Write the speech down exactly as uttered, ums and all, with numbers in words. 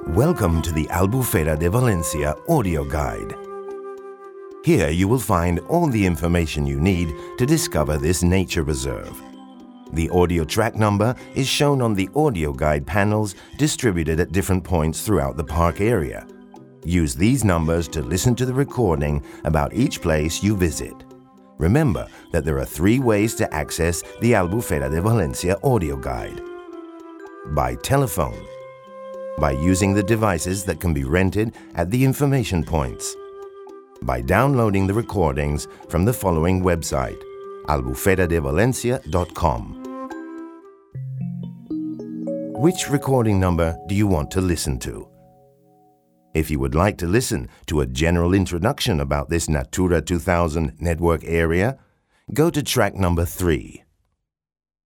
Welcome to the Albufera de Valencia audio guide. Here you will find all the information you need to discover this nature reserve. The audio track number is shown on the audio guide panels distributed at different points throughout the park area. Use these numbers to listen to the recording about each place you visit. Remember that there are three ways to access the Albufera de Valencia audio guide. By telephone, by using the devices that can be rented at the information points, by downloading the recordings from the following website, albufera de valencia dot com. Which recording number do you want to listen to? If you would like to listen to a general introduction about this Natura two thousand network area, go to track number three.